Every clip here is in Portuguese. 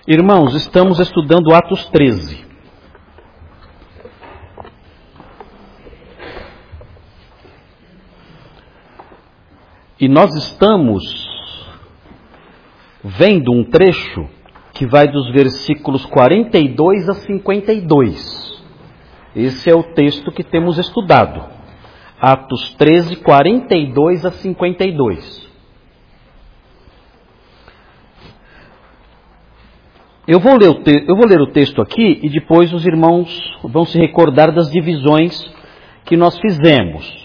Irmãos, estamos estudando Atos 13. E nós estamos vendo um trecho que vai dos versículos 42 a 52. Esse é o texto que temos estudado. Atos 13, 42 a 52. Eu vou ler o texto aqui e depois os irmãos vão se recordar das divisões que nós fizemos.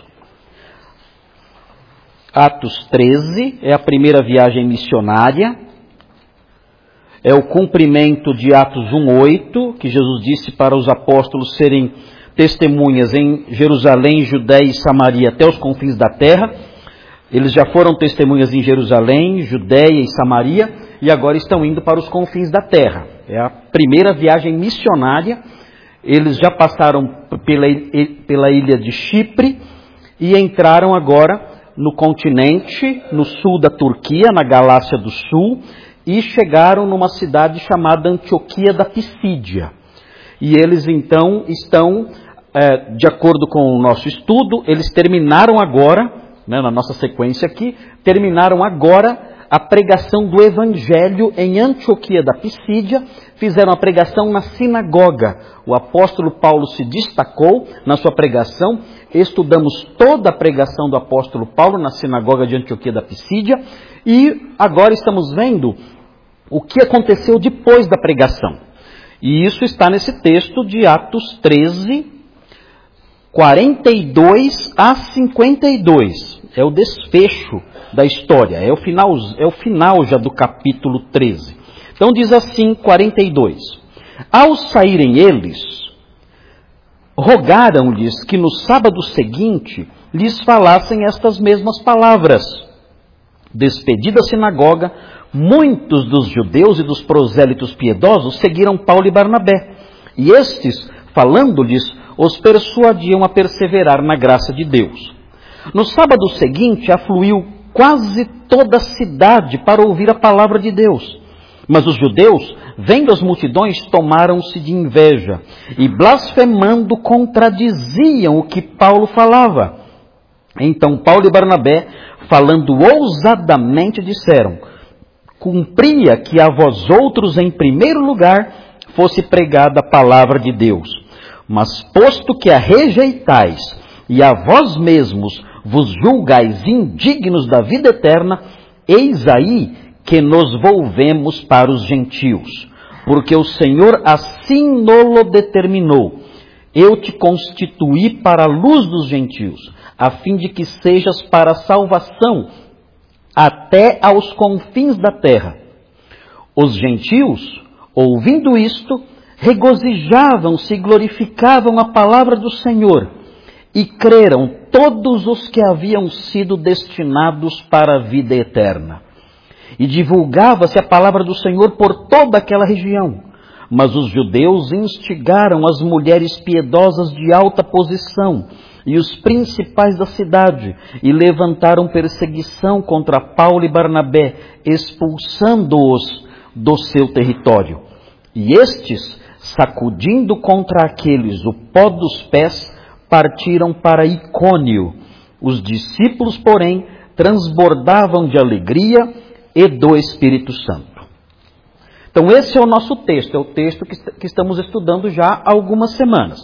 Atos 13 é a primeira viagem missionária, é o cumprimento de Atos 1:8, que Jesus disse para os apóstolos serem testemunhas em Jerusalém, Judéia e Samaria até os confins da terra. Eles já foram testemunhas em Jerusalém, Judéia e Samaria e agora estão indo para os confins da terra. É a primeira viagem missionária. Eles já passaram pela ilha de Chipre e entraram agora no continente, no sul da Turquia, na Galácia do Sul, e chegaram numa cidade chamada Antioquia da Pisídia. E eles então estão, de acordo com o nosso estudo, eles terminaram agora, na nossa sequência aqui, terminaram agora a pregação do Evangelho em Antioquia da Pisídia, fizeram a pregação na sinagoga. O apóstolo Paulo se destacou na sua pregação, estudamos toda a pregação do apóstolo Paulo na sinagoga de Antioquia da Pisídia, e agora estamos vendo o que aconteceu depois da pregação. E isso está nesse texto de Atos 13, 42 a 52. É o desfecho da história, é o final já do capítulo 13. Então diz assim, 42. Ao saírem eles, rogaram-lhes que no sábado seguinte lhes falassem estas mesmas palavras. Despedida a sinagoga, muitos dos judeus e dos prosélitos piedosos seguiram Paulo e Barnabé. E estes, falando-lhes, os persuadiam a perseverar na graça de Deus. No sábado seguinte, afluiu quase toda a cidade para ouvir a palavra de Deus. Mas os judeus, vendo as multidões, tomaram-se de inveja e, blasfemando, contradiziam o que Paulo falava. Então Paulo e Barnabé, falando ousadamente, disseram: cumpria que a vós outros, em primeiro lugar, fosse pregada a palavra de Deus. Mas posto que a rejeitais e a vós mesmos vos julgais indignos da vida eterna, eis aí que nos volvemos para os gentios. Porque o Senhor assim nolo determinou. Eu te constituí para a luz dos gentios, a fim de que sejas para a salvação até aos confins da terra. Os gentios, ouvindo isto, regozijavam-se e glorificavam a palavra do Senhor, e creram todos os que haviam sido destinados para a vida eterna. E divulgava-se a palavra do Senhor por toda aquela região. Mas os judeus instigaram as mulheres piedosas de alta posição e os principais da cidade, e levantaram perseguição contra Paulo e Barnabé, expulsando-os do seu território. E estes, sacudindo contra aqueles o pó dos pés, partiram para Icônio. Os discípulos, porém, transbordavam de alegria e do Espírito Santo. Então esse é o nosso texto, é o texto que estamos estudando já há algumas semanas.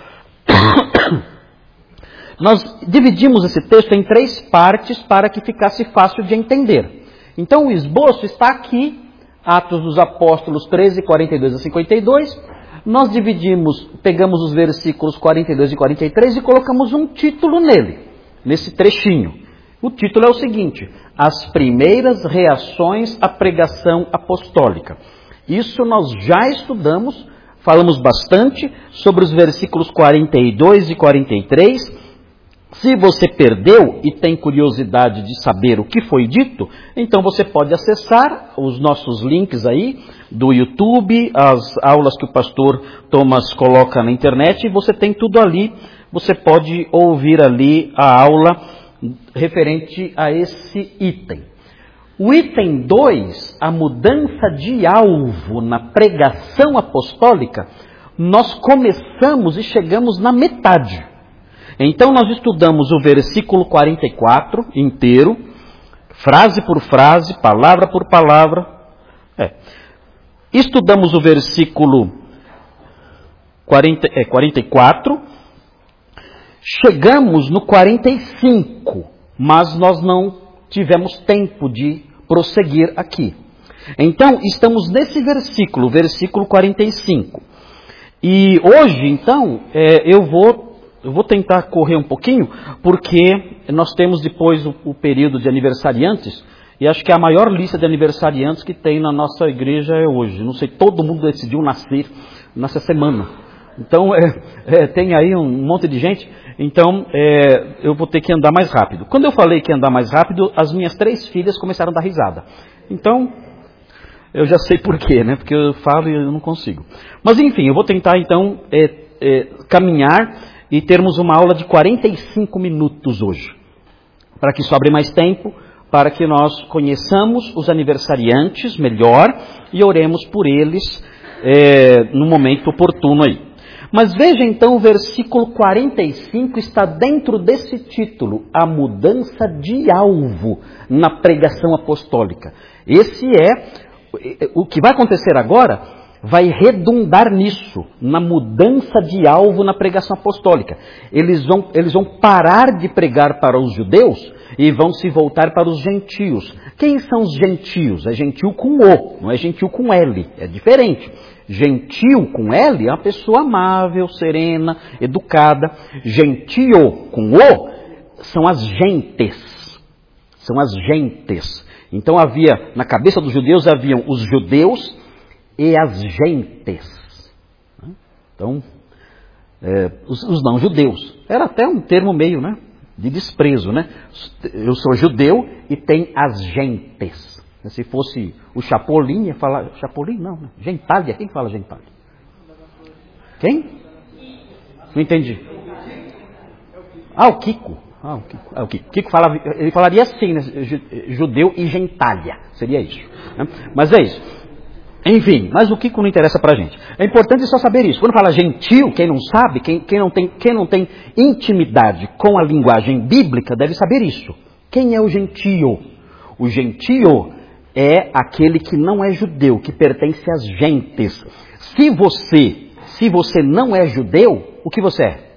Nós dividimos esse texto em 3 partes para que ficasse fácil de entender. Então o esboço está aqui, Atos dos Apóstolos 13, 42 a 52. Nós pegamos os versículos 42 e 43 e colocamos um título nesse trechinho. O título é o seguinte: As primeiras reações à pregação apostólica. Isso nós já estudamos, falamos bastante sobre os versículos 42 e 43. Se você perdeu e tem curiosidade de saber o que foi dito, então você pode acessar os nossos links aí do YouTube, as aulas que o pastor Thomas coloca na internet, e você tem tudo ali. Você pode ouvir ali a aula referente a esse item. O item 2, a mudança de alvo na pregação apostólica, nós começamos e chegamos na metade. Então nós estudamos o versículo 44 inteiro, frase por frase, palavra por palavra. Estudamos o versículo 44, chegamos no 45, mas nós não tivemos tempo de prosseguir aqui. Então, estamos nesse versículo, versículo 45. E hoje, então, eu vou tentar correr um pouquinho, porque nós temos depois o período de aniversariantes, e acho que a maior lista de aniversariantes que tem na nossa igreja é hoje. Não sei, todo mundo decidiu nascer nessa semana. Então, tem aí um monte de gente. Então, eu vou ter que andar mais rápido. Quando eu falei que ia andar mais rápido, as minhas 3 filhas começaram a dar risada. Então, eu já sei por quê, né? Porque eu falo e eu não consigo. Mas, enfim, eu vou tentar, então, caminhar e termos uma aula de 45 minutos hoje. Para que sobre mais tempo, para que nós conheçamos os aniversariantes melhor e oremos por eles no momento oportuno aí. Mas veja então, o versículo 45 está dentro desse título, a mudança de alvo na pregação apostólica. Esse o que vai acontecer agora, vai redundar nisso, na mudança de alvo na pregação apostólica. Eles vão parar de pregar para os judeus e vão se voltar para os gentios. Quem são os gentios? É gentil com O, não é gentil com L, é diferente. Gentil com L é uma pessoa amável, serena, educada. Gentio com O são as gentes. São as gentes. Então na cabeça dos judeus haviam os judeus e as gentes. Então, os não-judeus. Era até um termo meio, né, de desprezo, né? Eu sou judeu e tem as gentes. Se fosse o Chapolin, ia falar... Chapolin não, né? Gentalha. Quem fala gentalha? Quem? Não entendi. O Kiko. O Kiko ele falaria assim, né? Judeu e gentalha. Seria isso. Né? Mas é isso. Enfim, mas o Kiko não interessa pra gente. É importante só saber isso. Quando fala gentil, quem não sabe, quem não tem intimidade com a linguagem bíblica, deve saber isso. Quem é o gentio? O gentio é aquele que não é judeu, que pertence às gentes. Se você não é judeu, o que você é?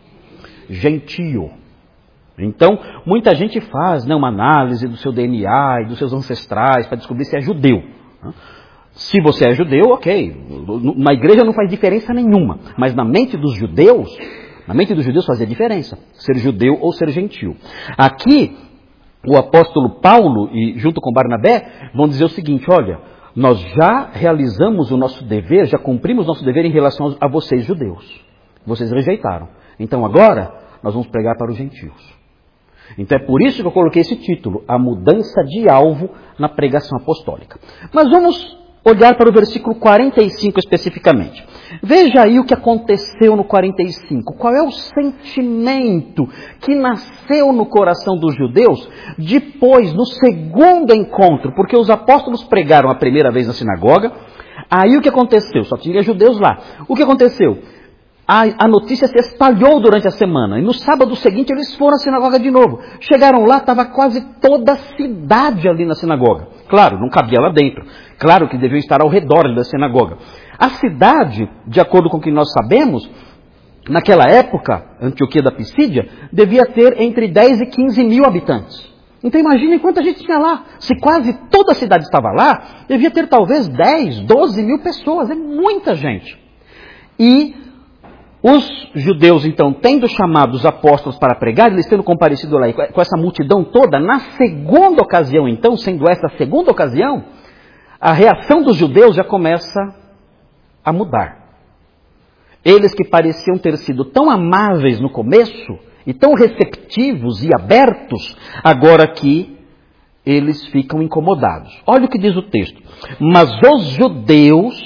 Gentio. Então, muita gente faz, né, uma análise do seu DNA e dos seus ancestrais para descobrir se é judeu. Se você é judeu, ok. Na igreja não faz diferença nenhuma. Mas na mente dos judeus fazia diferença. Ser judeu ou ser gentio. Aqui, o apóstolo Paulo, e junto com Barnabé, vão dizer o seguinte: olha, nós já realizamos o nosso dever, já cumprimos o nosso dever em relação a vocês judeus. Vocês rejeitaram. Então agora, nós vamos pregar para os gentios. Então é por isso que eu coloquei esse título, a mudança de alvo na pregação apostólica. Mas vamos olhar para o versículo 45 especificamente. Veja aí o que aconteceu no 45. Qual é o sentimento que nasceu no coração dos judeus depois, no segundo encontro? Porque os apóstolos pregaram a primeira vez na sinagoga. Aí o que aconteceu? Só tinha judeus lá. O que aconteceu? A notícia se espalhou durante a semana. E no sábado seguinte eles foram à sinagoga de novo. Chegaram lá, estava quase toda a cidade ali na sinagoga. Claro, não cabia lá dentro. Claro que deviam estar ao redor da sinagoga. A cidade, de acordo com o que nós sabemos, naquela época, Antioquia da Pisídia, devia ter entre 10 e 15 mil habitantes. Então imaginem quanta gente tinha lá. Se quase toda a cidade estava lá, devia ter talvez 10, 12 mil pessoas. É muita gente. E os judeus, então, tendo chamado os apóstolos para pregar, eles tendo comparecido lá com essa multidão toda, na segunda ocasião, então, sendo essa a segunda ocasião, a reação dos judeus já começa a mudar. Eles que pareciam ter sido tão amáveis no começo, e tão receptivos e abertos, agora aqui eles ficam incomodados. Olha o que diz o texto. Mas os judeus,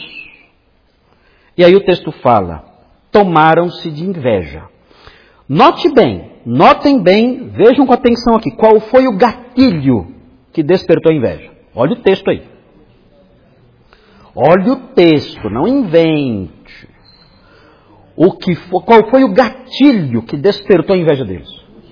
e aí o texto fala, tomaram-se de inveja. Notem bem, vejam com atenção aqui, qual foi o gatilho que despertou a inveja? Olha o texto aí. Olha o texto, não invente. Qual foi o gatilho que despertou a inveja deles?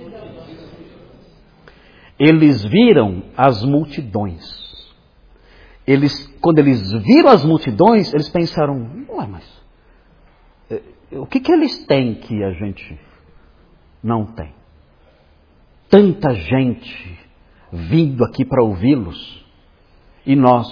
Eles viram as multidões. Quando eles viram as multidões, eles pensaram, ué, mas o que eles têm que a gente não tem? Tanta gente vindo aqui para ouvi-los e nós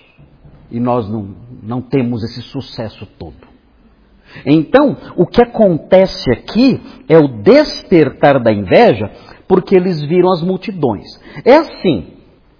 não temos esse sucesso todo. Então, o que acontece aqui é o despertar da inveja, porque eles viram as multidões. É assim,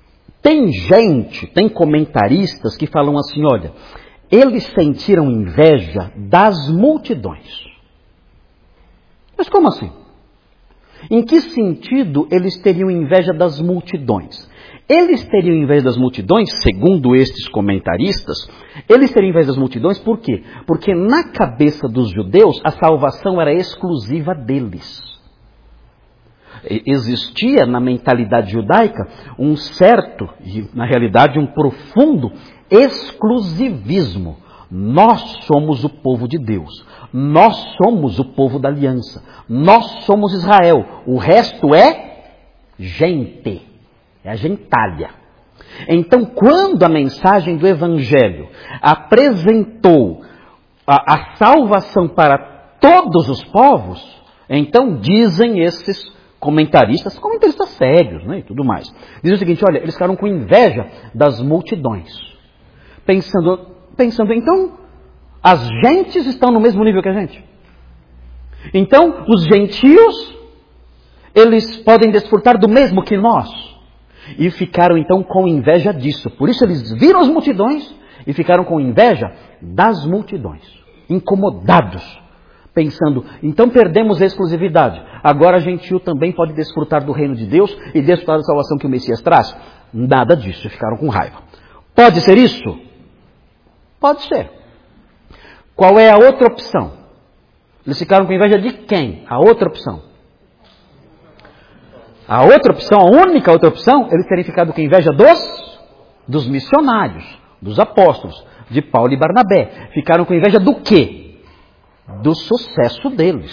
tem comentaristas que falam assim, olha, eles sentiram inveja das multidões. Mas como assim? Em que sentido eles teriam inveja das multidões? Eles teriam inveja das multidões, segundo estes comentaristas, eles teriam inveja das multidões por quê? Porque na cabeça dos judeus a salvação era exclusiva deles. Existia na mentalidade judaica um certo, e na realidade um profundo exclusivismo. Nós somos o povo de Deus. Nós somos o povo da aliança. Nós somos Israel. O resto é gente. É a gentalha. Então, quando a mensagem do Evangelho apresentou a salvação para todos os povos, então dizem esses comentaristas sérios, né, e tudo mais. Dizem o seguinte, olha, eles ficaram com inveja das multidões. Pensando, então, as gentes estão no mesmo nível que a gente. Então, os gentios, eles podem desfrutar do mesmo que nós. E ficaram então com inveja disso. Por isso eles viram as multidões e ficaram com inveja das multidões. Incomodados. Pensando, então perdemos a exclusividade. Agora a gentil também pode desfrutar do reino de Deus e desfrutar da salvação que o Messias traz. Nada disso. Ficaram com raiva. Pode ser isso? Pode ser. Qual é a outra opção? Eles ficaram com inveja de quem? A outra opção. A outra opção, a única outra opção, eles terem ficado com inveja dos missionários, dos apóstolos, de Paulo e Barnabé. Ficaram com inveja do quê? Do sucesso deles.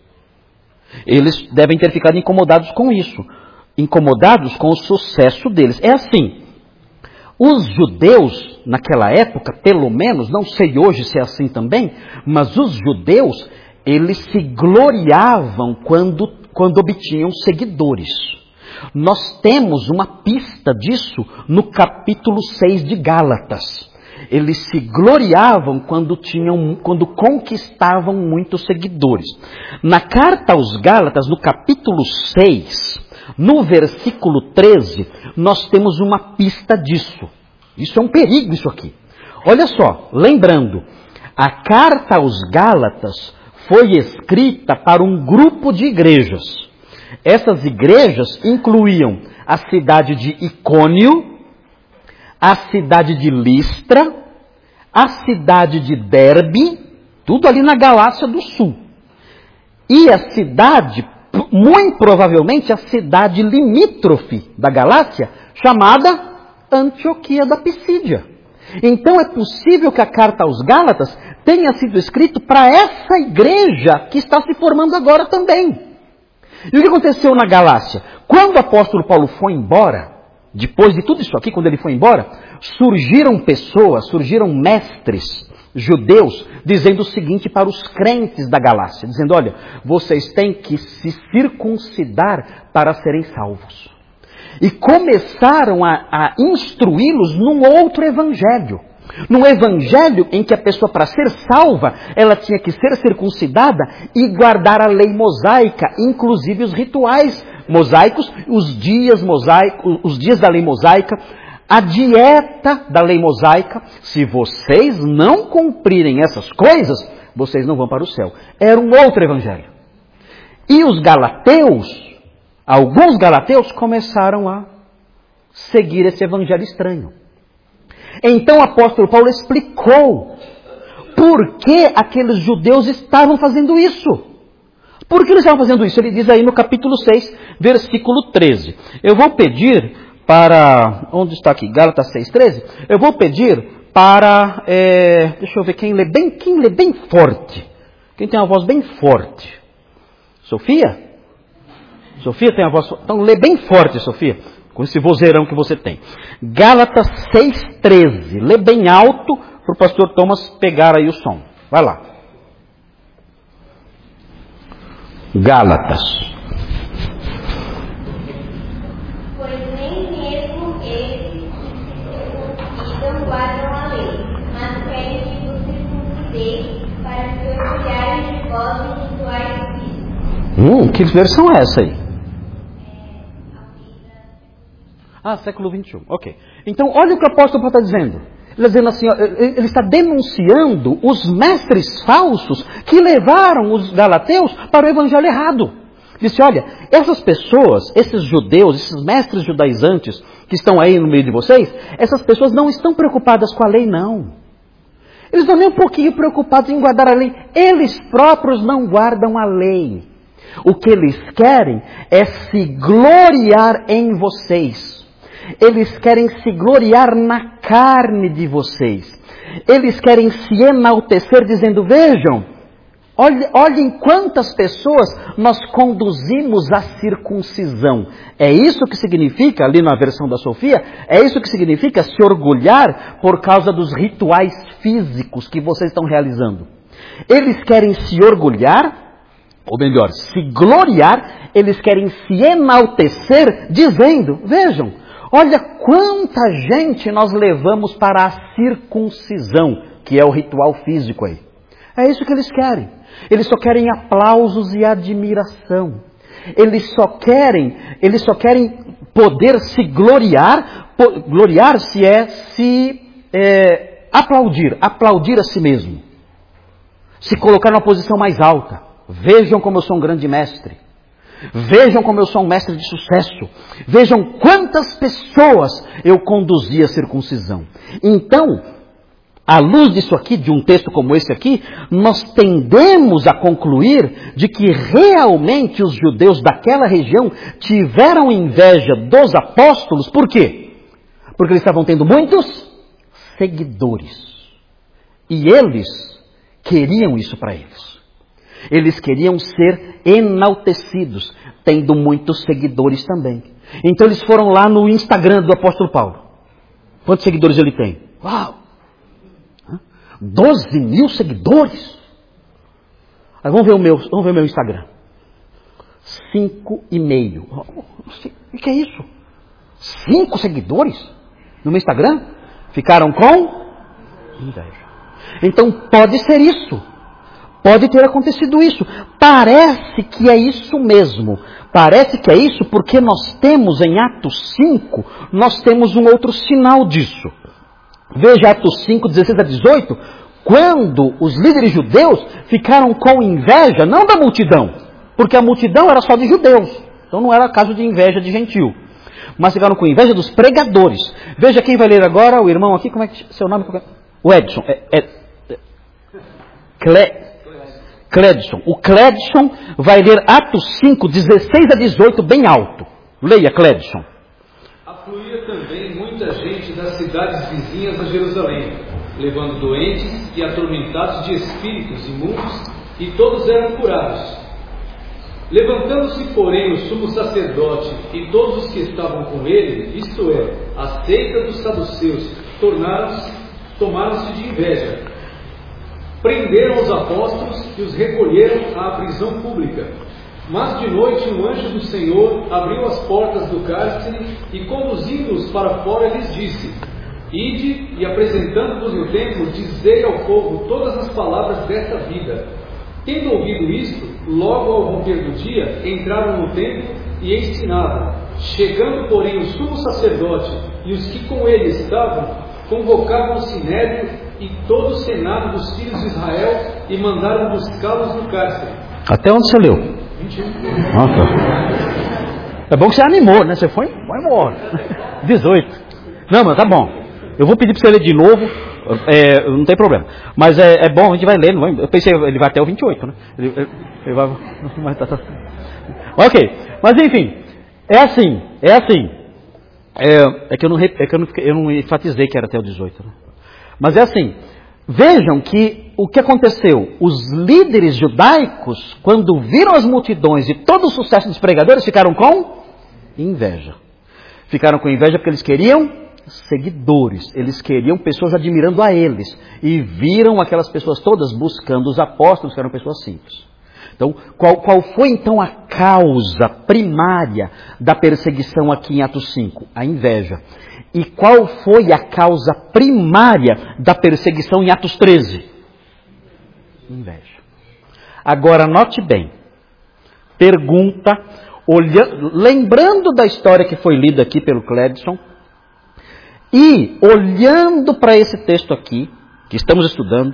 Eles devem ter ficado incomodados com isso. Incomodados com o sucesso deles. É assim, os judeus, naquela época, pelo menos, não sei hoje se é assim também, mas os judeus, eles se gloriavam quando obtinham seguidores. Nós temos uma pista disso no capítulo 6 de Gálatas. Eles se gloriavam quando conquistavam muitos seguidores. Na carta aos Gálatas, no capítulo 6, no versículo 13, nós temos uma pista disso. Isso é um perigo, isso aqui. Olha só, lembrando, a carta aos Gálatas foi escrita para um grupo de igrejas. Essas igrejas incluíam a cidade de Icônio, a cidade de Listra, a cidade de Derbe, tudo ali na Galácia do Sul. E a cidade, muito provavelmente a cidade limítrofe da Galácia, chamada Antioquia da Pisídia. Então é possível que a carta aos Gálatas tenha sido escrita para essa igreja que está se formando agora também. E o que aconteceu na Galácia? Quando o apóstolo Paulo foi embora, depois de tudo isso aqui, quando ele foi embora, surgiram mestres judeus dizendo o seguinte para os crentes da Galácia, dizendo, olha, vocês têm que se circuncidar para serem salvos. E começaram a instruí-los num outro evangelho. Num evangelho em que a pessoa, para ser salva, ela tinha que ser circuncidada e guardar a lei mosaica, inclusive os rituais mosaicos, os dias da lei mosaica, a dieta da lei mosaica. Se vocês não cumprirem essas coisas, vocês não vão para o céu. Era um outro evangelho. E os galateus, alguns galateus começaram a seguir esse evangelho estranho. Então o apóstolo Paulo explicou por que aqueles judeus estavam fazendo isso. Por que eles estavam fazendo isso? Ele diz aí no capítulo 6, versículo 13. Eu vou pedir para... Onde está aqui? Gálatas 6,13. Eu vou pedir para... deixa eu ver quem lê bem forte. Quem tem uma voz bem forte? Sofia? Sofia tem a voz... Então lê bem forte, Sofia. Com esse vozeirão que você tem. Gálatas 6,13. Lê bem alto para o pastor Thomas pegar aí o som. Vai lá. Gálatas. Pois nem mesmo eles que se circuncidam guardam a lei, mas querem que vos circuncideis para se orgulharem de vós em rituais físicos. Que versão é essa aí? Século 21. Ok. Então, olha o que o apóstolo Paulo está dizendo. Ele está dizendo assim, ele está denunciando os mestres falsos que levaram os galateus para o evangelho errado. Disse, olha, essas pessoas, esses judeus, esses mestres judaizantes que estão aí no meio de vocês, essas pessoas não estão preocupadas com a lei, não. Eles estão nem um pouquinho preocupados em guardar a lei. Eles próprios não guardam a lei. O que eles querem é se gloriar em vocês. Eles querem se gloriar na carne de vocês. Eles querem se enaltecer dizendo, vejam, olhem quantas pessoas nós conduzimos à circuncisão. É isso que significa, ali na versão da Sofia, é isso que significa se orgulhar por causa dos rituais físicos que vocês estão realizando. Eles querem se orgulhar, ou melhor, se gloriar, eles querem se enaltecer dizendo, vejam, olha quanta gente nós levamos para a circuncisão, que é o ritual físico aí. É isso que eles querem. Eles só querem aplausos e admiração. Eles só querem poder se gloriar. Gloriar-se é aplaudir a si mesmo. Se colocar numa posição mais alta. Vejam como eu sou um grande mestre. Vejam como eu sou um mestre de sucesso. Vejam quantas pessoas eu conduzi à circuncisão. Então, à luz disso aqui, de um texto como esse aqui, nós tendemos a concluir de que realmente os judeus daquela região tiveram inveja dos apóstolos. Por quê? Porque eles estavam tendo muitos seguidores. E eles queriam isso para eles. Eles queriam ser enaltecidos, tendo muitos seguidores também. Então eles foram lá no Instagram do apóstolo Paulo. Quantos seguidores ele tem? Uau! 12 mil seguidores? Aí vamos ver o meu Instagram. 5,5. O que é isso? 5 seguidores no meu Instagram? Ficaram com inveja. Então pode ser isso. Pode ter acontecido isso. Parece que é isso mesmo. Parece que é isso porque nós temos em Atos 5, nós temos um outro sinal disso. Veja Atos 5, 16 a 18, quando os líderes judeus ficaram com inveja, não da multidão, porque a multidão era só de judeus, então não era caso de inveja de gentil, mas ficaram com inveja dos pregadores. Veja quem vai ler agora, o irmão aqui, como é que seu nome? O Edson. Cledson. O Cledson vai ler Atos 5, 16 a 18, bem alto. Leia, Cledson. Afluía também muita gente das cidades vizinhas a Jerusalém, levando doentes e atormentados de espíritos imundos, e todos eram curados. Levantando-se, porém, o sumo sacerdote e todos os que estavam com ele, isto é, a seita dos saduceus, tomaram-se de inveja. Prenderam os apóstolos e os recolheram à prisão pública. Mas de noite um anjo do Senhor abriu as portas do cárcere e, conduzindo-os para fora, lhes disse: Ide e, apresentando-vos no templo, dizei ao povo todas as palavras desta vida. Tendo ouvido isto, logo ao romper do dia, entraram no templo e ensinavam. Chegando, porém, o sumo sacerdote e os que com ele estavam, convocavam o sinédrio e todo o senado dos filhos de Israel e mandaram buscá-los no cárcere. Até onde você leu? 21. É bom que você animou, né? Você foi embora. 18. Não, mas tá bom. Eu vou pedir para você ler de novo. Não tem problema. Mas é bom, a gente vai ler. Não vai, eu pensei, ele vai até o 28, né? Ele vai... Mas tá. Ok. Mas enfim. É assim. É que eu não enfatizei que era até o 18. Né? Mas é assim, vejam que o que aconteceu? Os líderes judaicos, quando viram as multidões e todo o sucesso dos pregadores, ficaram com inveja. Ficaram com inveja porque eles queriam seguidores, eles queriam pessoas admirando a eles. E viram aquelas pessoas todas buscando os apóstolos, que eram pessoas simples. Então, qual foi então a causa primária da perseguição aqui em Atos 5? A inveja. E qual foi a causa primária da perseguição em Atos 13? Inveja. Agora, note bem. Pergunta, lembrando da história que foi lida aqui pelo Cledson, e olhando para esse texto aqui, que estamos estudando,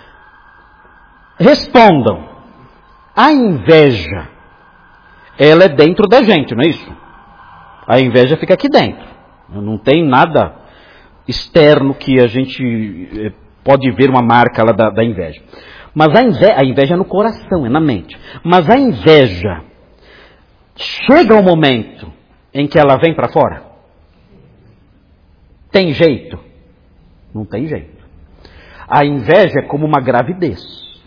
respondam. A inveja, ela é dentro da gente, não é isso? A inveja fica aqui dentro. Não tem nada externo que a gente pode ver uma marca lá da inveja. Mas a inveja é no coração, é na mente. Mas a inveja, chega um momento em que ela vem para fora? Tem jeito? Não tem jeito. A inveja é como uma gravidez.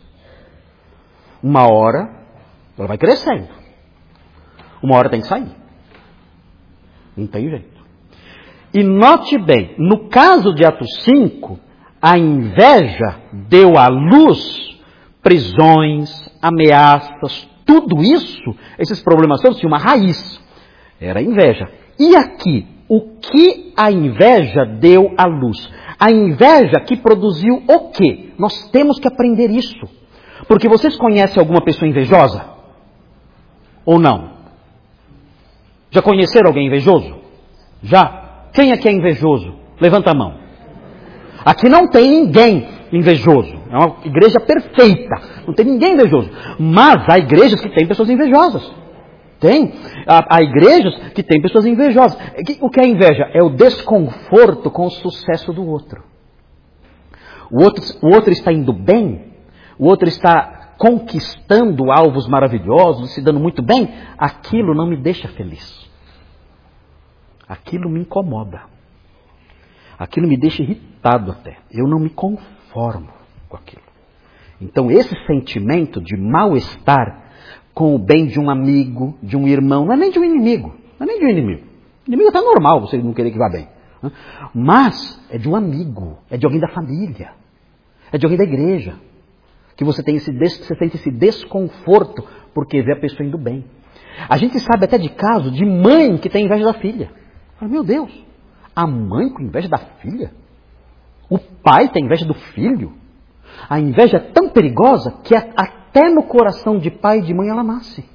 Uma hora, ela vai crescendo. Uma hora tem que sair. Não tem jeito. E note bem, no caso de Atos 5, a inveja deu à luz prisões, ameaças, tudo isso, esses problemas todos tinham uma raiz. Era a inveja. E aqui, o que a inveja deu à luz? A inveja que produziu o quê? Nós temos que aprender isso. Porque vocês conhecem alguma pessoa invejosa? Ou não? Já conheceram alguém invejoso? Já? Quem aqui é invejoso? Levanta a mão. Aqui não tem ninguém invejoso. É uma igreja perfeita. Não tem ninguém invejoso. Mas há igrejas que têm pessoas invejosas. Tem. Há igrejas que têm pessoas invejosas. O que é inveja? É o desconforto com o sucesso do outro. O outro está indo bem. O outro está conquistando alvos maravilhosos, se dando muito bem. Aquilo não me deixa feliz. Aquilo me incomoda. Aquilo me deixa irritado até. Eu não me conformo com aquilo. Então esse sentimento de mal-estar com o bem de um amigo, de um irmão, não é nem de um inimigo. Não é nem de um inimigo. O inimigo está normal, você não querer que vá bem. Mas é de um amigo, é de alguém da família, é de alguém da igreja. Que você sente esse desconforto porque vê a pessoa indo bem. A gente sabe até de caso de mãe que tem inveja da filha. Fala, meu Deus, a mãe com inveja da filha? O pai tem inveja do filho? A inveja é tão perigosa que até no coração de pai e de mãe ela nasce.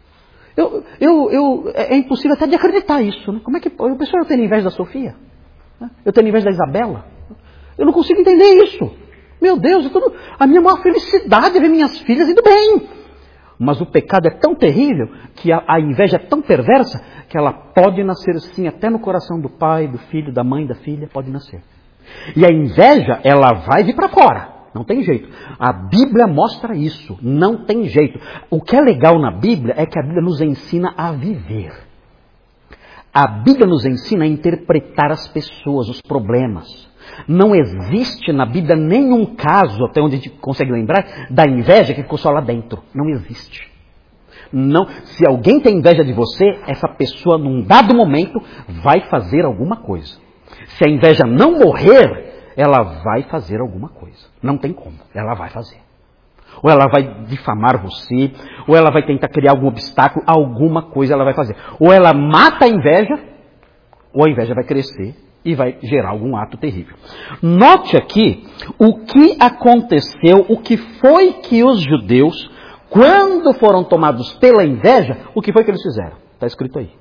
É impossível até de acreditar isso. Né? Como é que a pessoa tem inveja da Sofia? Eu tenho inveja da Isabela? Eu não consigo entender isso. Meu Deus, a minha maior felicidade é ver minhas filhas indo bem. Mas o pecado é tão terrível, que a inveja é tão perversa, que ela pode nascer sim, até no coração do pai, do filho, da mãe, da filha, pode nascer. E a inveja, ela vai vir para fora. Não tem jeito. A Bíblia mostra isso. Não tem jeito. O que é legal na Bíblia é que a Bíblia nos ensina a viver. A Bíblia nos ensina a interpretar as pessoas, os problemas. Não existe na Bíblia nenhum caso, até onde a gente consegue lembrar, da inveja que ficou só lá dentro. Não existe. Não. Se alguém tem inveja de você, essa pessoa, num dado momento, vai fazer alguma coisa. Se a inveja não morrer, ela vai fazer alguma coisa. Não tem como. Ela vai fazer. Ou ela vai difamar você, ou ela vai tentar criar algum obstáculo, alguma coisa ela vai fazer. Ou ela mata a inveja, ou a inveja vai crescer e vai gerar algum ato terrível. Note aqui o que aconteceu, o que foi que os judeus, quando foram tomados pela inveja, o que foi que eles fizeram? Está escrito aí.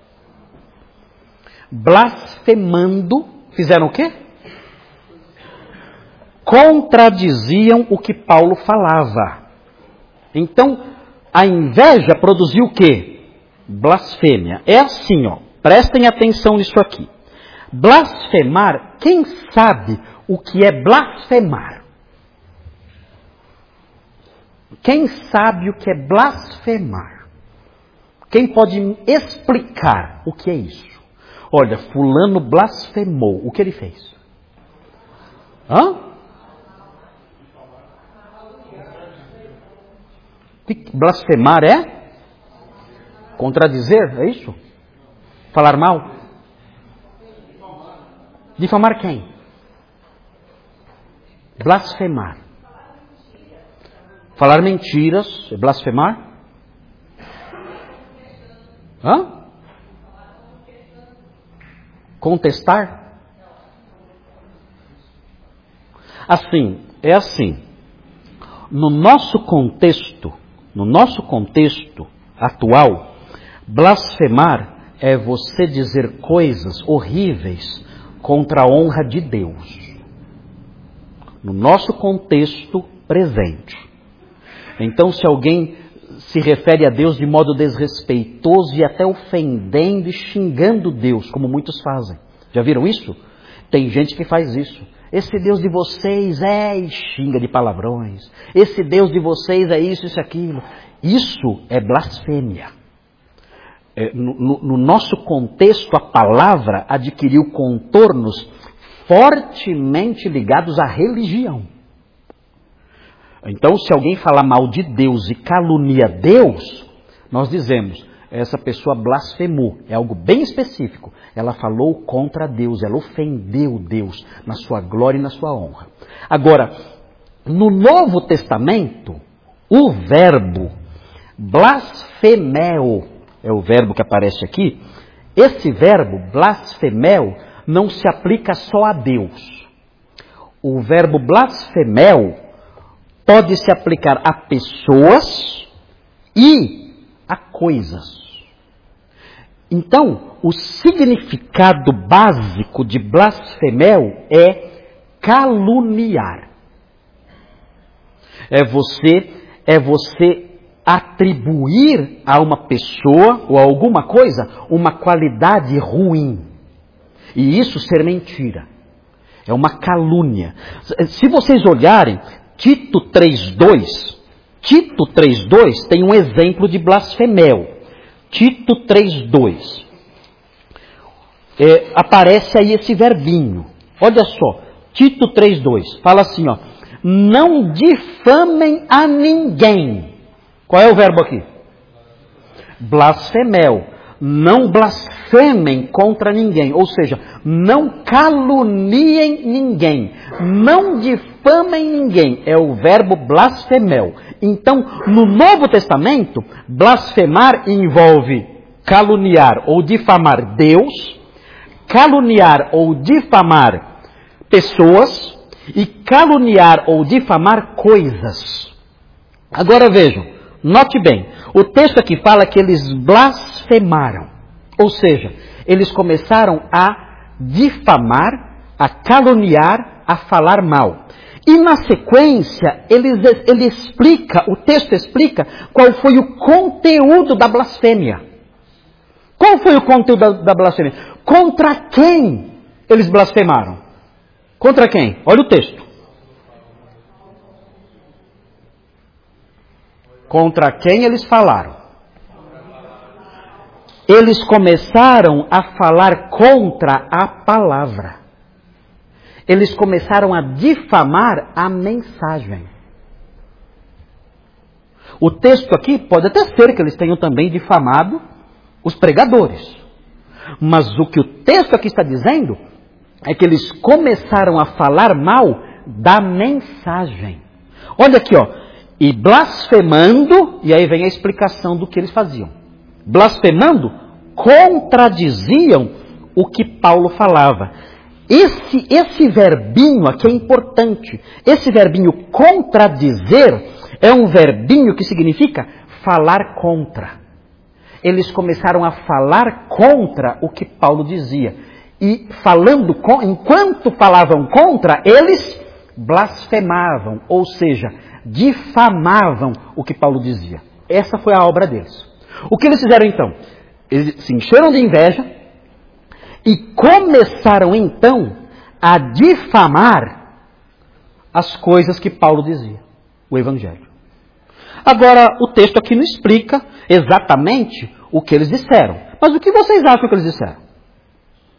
Blasfemando, fizeram o quê? Contradiziam o que Paulo falava. Então, a inveja produziu o quê? Blasfêmia. É assim, ó. Prestem atenção nisso aqui. Blasfemar, quem sabe o que é blasfemar? Quem sabe o que é blasfemar? Quem pode explicar o que é isso? Olha, fulano blasfemou. O que ele fez? Hã? Blasfemar é? Contradizer, é isso? Falar mal? Difamar quem? Blasfemar. Falar mentiras é blasfemar? Hã? Contestar? Assim, é assim. No nosso contexto atual, blasfemar é você dizer coisas horríveis contra a honra de Deus. No nosso contexto presente. Então, se alguém se refere a Deus de modo desrespeitoso e até ofendendo e xingando Deus, como muitos fazem. Já viram isso? Tem gente que faz isso. Esse Deus de vocês e xinga de palavrões. Esse Deus de vocês é isso e aquilo. Isso é blasfêmia. No nosso contexto, a palavra adquiriu contornos fortemente ligados à religião. Então, se alguém falar mal de Deus e calunia Deus, nós dizemos, essa pessoa blasfemou. É algo bem específico. Ela falou contra Deus, ela ofendeu Deus na sua glória e na sua honra. Agora, no Novo Testamento, o verbo blasfemeo, é o verbo que aparece aqui, esse verbo blasfemeo não se aplica só a Deus. O verbo blasfemeo pode se aplicar a pessoas e a coisas. Então, o significado básico de blasfemeo é caluniar. É você atribuir a uma pessoa ou a alguma coisa uma qualidade ruim. E isso ser mentira. É uma calúnia. Se vocês olharem, Tito 3:2 tem um exemplo de blasfemeo. Tito 3:2. Aparece aí esse verbinho. Olha só, Tito 3:2 fala assim, ó, não difamem a ninguém. Qual é o verbo aqui? Blasfemeo. Não blasfemem contra ninguém, ou seja, não caluniem ninguém, não difamem ninguém, é o verbo blasfemeo. Então, no Novo Testamento, blasfemar envolve caluniar ou difamar Deus, caluniar ou difamar pessoas e caluniar ou difamar coisas. Agora vejam, note bem, o texto aqui fala que eles blasfemaram, ou seja, eles começaram a difamar, a caluniar, a falar mal. E na sequência, o texto explica qual foi o conteúdo da blasfêmia. Qual foi o conteúdo da blasfêmia? Contra quem eles blasfemaram? Contra quem? Olha o texto. Contra quem eles falaram? Eles começaram a falar contra a palavra. Eles começaram a difamar a mensagem. O texto aqui pode até ser que eles tenham também difamado os pregadores. Mas o que o texto aqui está dizendo é que eles começaram a falar mal da mensagem. Olha aqui, ó. E blasfemando, e aí vem a explicação do que eles faziam. Blasfemando, contradiziam o que Paulo falava. Esse verbinho aqui é importante. Esse verbinho contradizer é um verbinho que significa falar contra. Eles começaram a falar contra o que Paulo dizia. E enquanto falavam contra, eles blasfemavam, ou seja, difamavam o que Paulo dizia. Essa foi a obra deles. O que eles fizeram então? Eles se encheram de inveja e começaram então a difamar as coisas que Paulo dizia, o Evangelho. Agora, o texto aqui não explica exatamente o que eles disseram. Mas o que vocês acham que eles disseram?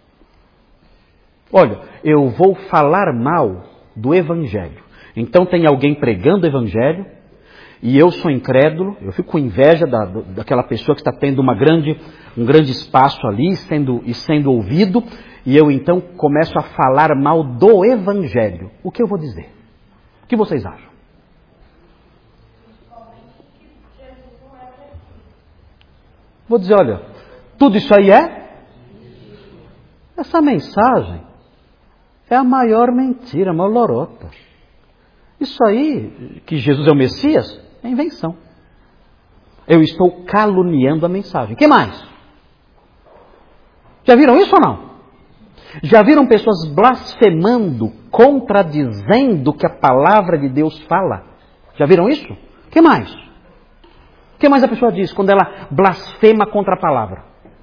Olha, eu vou falar mal do Evangelho. Então tem alguém pregando o Evangelho e eu sou incrédulo, eu fico com inveja daquela pessoa que está tendo um grande espaço ali e sendo ouvido, e eu então começo a falar mal do Evangelho. O que eu vou dizer? O que vocês acham? Vou dizer, olha, tudo isso aí essa mensagem é a maior mentira, a maior lorota. Isso aí, que Jesus é o Messias, é invenção. Eu estou caluniando a mensagem. O que mais? Já viram isso ou não? Já viram pessoas blasfemando, contradizendo o que a palavra de Deus fala? Já viram isso? O que mais? O que mais a pessoa diz quando ela blasfema contra a palavra?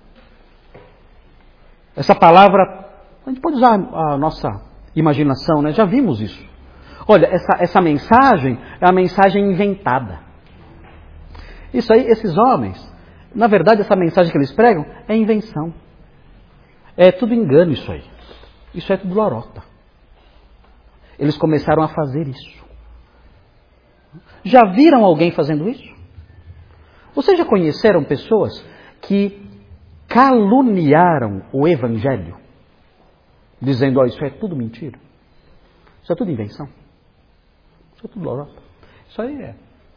Essa palavra, a gente pode usar a nossa imaginação, né? Já vimos isso. Olha, essa mensagem é uma mensagem inventada. Isso aí, esses homens, na verdade, essa mensagem que eles pregam é invenção. É tudo engano isso aí. Isso é tudo lorota. Eles começaram a fazer isso. Já viram alguém fazendo isso? Vocês já conheceram pessoas que caluniaram o Evangelho? Dizendo, ó, isso é tudo mentira. Isso é tudo invenção. Isso é tudo lorota. Isso aí é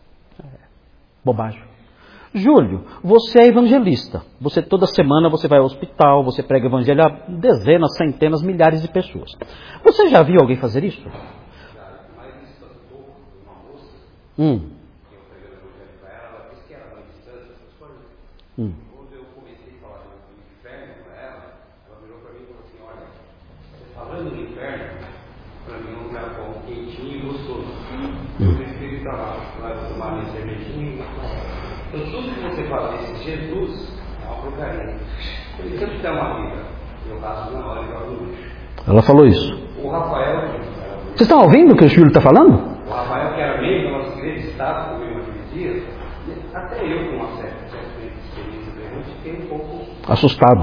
bobagem. Júlio, você é evangelista. Toda semana você vai ao hospital, você prega evangelho a dezenas, centenas, milhares de pessoas. Você já viu alguém fazer isso? Mas isso passou uma moça, eu pregando evangelho para ela, ela disse que era uma distância, essas coisas. Quando eu comecei a falar do inferno para ela virou para mim e falou assim, olha, você falando do inferno, para mim é um lugar bom, quentinho e gostoso. Eu prefiro estar lá tomar minha cervejinha. Então tudo que você fala desse Jesus é uma porcaria. Ele sempre tem uma vida. Eu passo uma hora e jogo no lixo. Ela falou isso. O Rafael... Vocês estão ouvindo o que o Júlio está falando? O Rafael, que era meio da nossa igreja, estava comigo naqueles dias, até eu, com uma certa experiência presente, fiquei um pouco assustado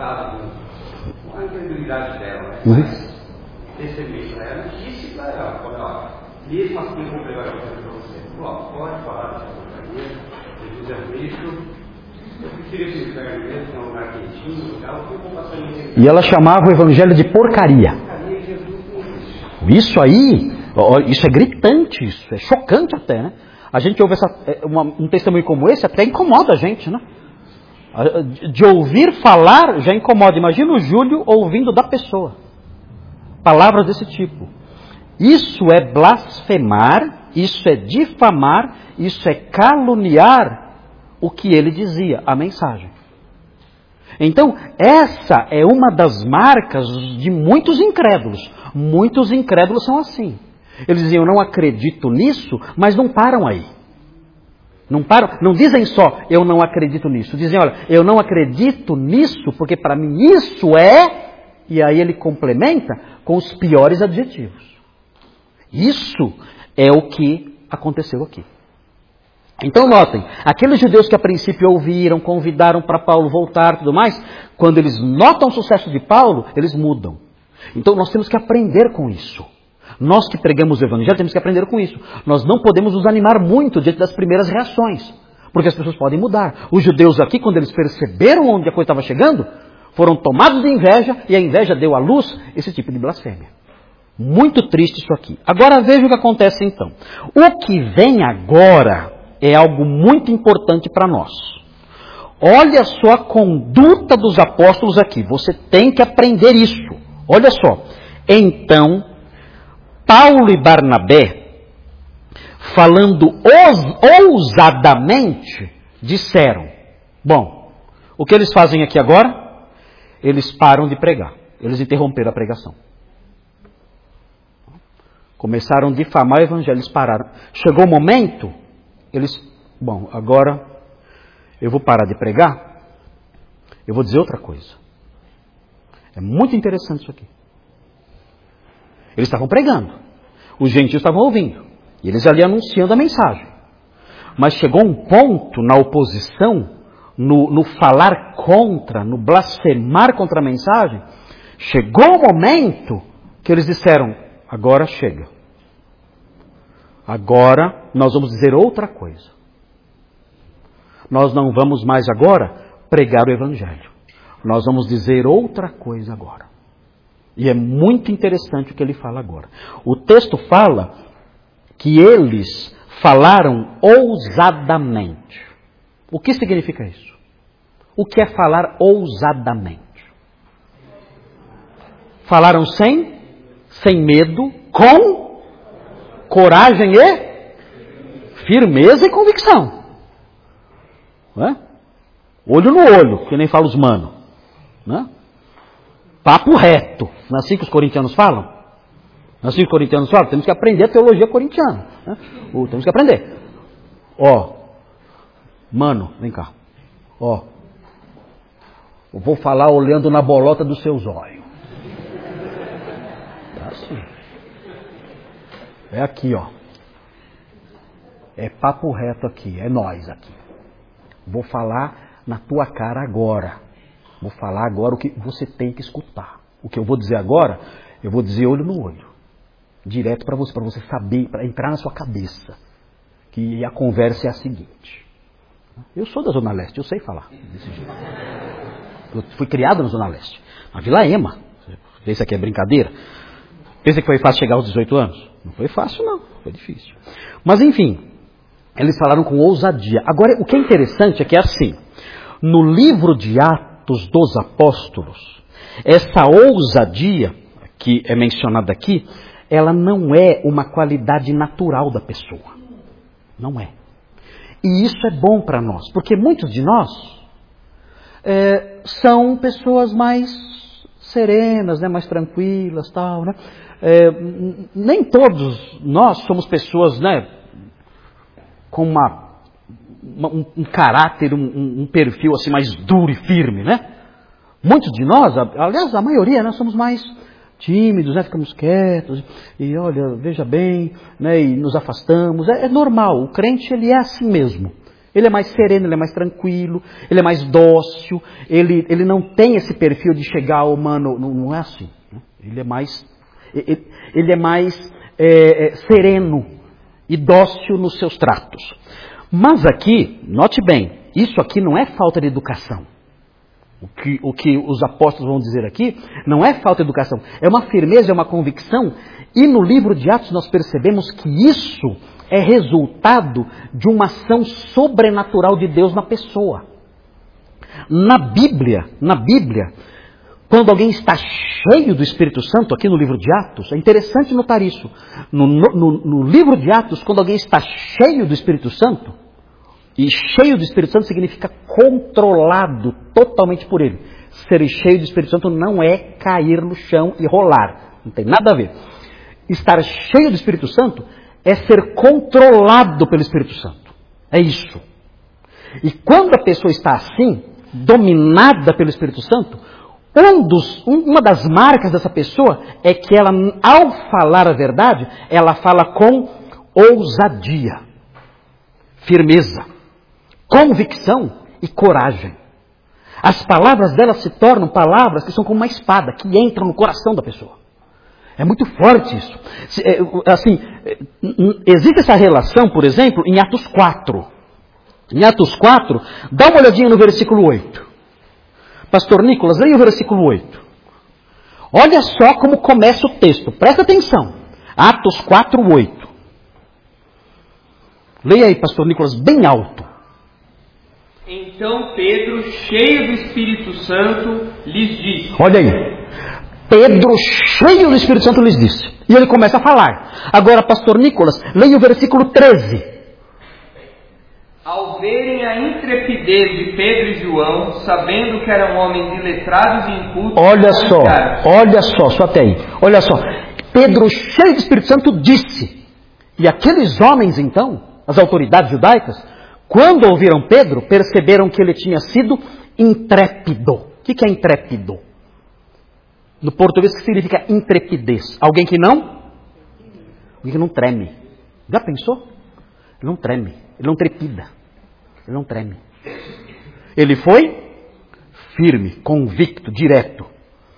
com a incredulidade dela, né? Mas percebi para ela e disse para ela, olha, mesmo assim eu vou pregar para você. Pode falar dessa porcaria, Jesus é Cristo, eu prefiro esse inferno mesmo, é um lugar quentinho, legal, eu vou passar ninguém. E ela chamava o evangelho de porcaria. Porcaria, Jesus não existe. Isso aí, isso é gritante, isso é chocante até, né? A gente ouve um testemunho como esse, até incomoda a gente, né? De ouvir falar já incomoda. Imagina o Júlio ouvindo da pessoa palavras desse tipo. Isso é blasfemar, isso é difamar, isso é caluniar o que ele dizia, a mensagem. Então, essa é uma das marcas de muitos incrédulos. Muitos incrédulos são assim. Eles dizem, eu não acredito nisso, mas não param aí. Não param, não dizem só, eu não acredito nisso. Dizem, olha, eu não acredito nisso, porque para mim isso é... E aí ele complementa com os piores adjetivos. Isso é o que aconteceu aqui. Então notem, aqueles judeus que a princípio ouviram, convidaram para Paulo voltar e tudo mais, quando eles notam o sucesso de Paulo, eles mudam. Então nós temos que aprender com isso. Nós que pregamos o evangelho temos que aprender com isso. Nós não podemos nos animar muito diante das primeiras reações, porque as pessoas podem mudar. Os judeus aqui, quando eles perceberam onde a coisa estava chegando, foram tomados de inveja e a inveja deu à luz esse tipo de blasfêmia. Muito triste isso aqui. Agora veja o que acontece então. O que vem agora é algo muito importante para nós. Olha só a conduta dos apóstolos aqui. Você tem que aprender isso. Olha só. Então, Paulo e Barnabé, falando ousadamente, disseram, bom, o que eles fazem aqui agora? Eles param de pregar. Eles interromperam a pregação. Começaram a difamar o evangelho, eles pararam. Chegou o momento, bom, agora eu vou parar de pregar, eu vou dizer outra coisa. É muito interessante isso aqui. Eles estavam pregando, os gentios estavam ouvindo, e eles ali anunciando a mensagem. Mas chegou um ponto na oposição, no falar contra, no blasfemar contra a mensagem, Chegou o momento que eles disseram, agora chega. Agora nós vamos dizer outra coisa. Nós não vamos mais agora pregar o Evangelho. Nós vamos dizer outra coisa agora. E é muito interessante o que ele fala agora. O texto fala que eles falaram ousadamente. O que significa isso? O que é falar ousadamente? Falaram sem medo, com coragem e firmeza e convicção. Não é? Olho no olho, que nem fala os manos. Né? Papo reto. Não é assim que os corintianos falam? Não é assim que os corintianos falam? Temos que aprender a teologia corintiana. Né? Temos que aprender. Ó, mano, vem cá. Ó, eu vou falar olhando na bolota dos seus olhos. Tá assim. É aqui, ó. É papo reto aqui, é nós aqui. Vou falar na tua cara agora. Vou falar agora o que você tem que escutar. O que eu vou dizer agora, eu vou dizer olho no olho. Direto para você saber, para entrar na sua cabeça. Que a conversa é a seguinte. Eu sou da Zona Leste, eu sei falar desse jeito. Eu fui criado na Zona Leste. Na Vila Ema. Isso aqui é brincadeira? Pensa que foi fácil chegar aos 18 anos? Não foi fácil, não. Foi difícil. Mas, enfim, eles falaram com ousadia. Agora, o que é interessante é que é assim. No livro de Atos dos Apóstolos, essa ousadia que é mencionada aqui, ela não é uma qualidade natural da pessoa. Não é. E isso é bom para nós, porque muitos de nós são pessoas mais serenas, né, mais tranquilas, tal, né? Nem todos nós somos pessoas, né, com um caráter, um perfil assim mais duro e firme, né? Muitos de nós, aliás, a maioria, nós somos mais tímidos, né? Ficamos quietos e olha, veja bem, né? E nos afastamos. É normal, o crente ele é assim mesmo. Ele é mais sereno, ele é mais tranquilo, ele é mais dócil, ele não tem esse perfil de chegar ao humano, não é assim. Né? Ele é mais sereno e dócil nos seus tratos. Mas aqui, note bem, isso aqui não é falta de educação. O que os apóstolos vão dizer aqui não é falta de educação, é uma firmeza, é uma convicção. E no livro de Atos nós percebemos que isso é resultado de uma ação sobrenatural de Deus na pessoa. Na Bíblia, quando alguém está cheio do Espírito Santo, aqui no livro de Atos, é interessante notar isso. No livro de Atos, quando alguém está cheio do Espírito Santo, e cheio do Espírito Santo significa controlado totalmente por ele. Ser cheio do Espírito Santo não é cair no chão e rolar. Não tem nada a ver. Estar cheio do Espírito Santo é ser controlado pelo Espírito Santo. É isso. E quando a pessoa está assim, dominada pelo Espírito Santo, uma das marcas dessa pessoa é que ela, ao falar a verdade, ela fala com ousadia, firmeza, convicção e coragem. As palavras dela se tornam palavras que são como uma espada, que entram no coração da pessoa. É muito forte isso. Assim, existe essa relação, por exemplo, em Atos 4. Em Atos 4, dá uma olhadinha no versículo 8. Pastor Nicolas, leia o versículo 8. Olha só como começa o texto. Presta atenção. Atos 4, 8. Leia aí, pastor Nicolas, bem alto. Então Pedro, cheio do Espírito Santo, lhes disse. Olha aí. Pedro, cheio do Espírito Santo, lhes disse. E ele começa a falar. Agora, pastor Nicolas, leia o versículo 13. Ao verem a intrepidez de Pedro e João, sabendo que eram homens iletrados e incultos... Olha só até aí. Olha só. Pedro, cheio do Espírito Santo, disse. E aqueles homens, então, as autoridades judaicas, quando ouviram Pedro, perceberam que ele tinha sido intrépido. O que é intrépido? No português, que significa intrepidez? Alguém que não treme. Já pensou? Ele não treme. Ele não trepida. Ele não treme. Ele foi firme, convicto, direto.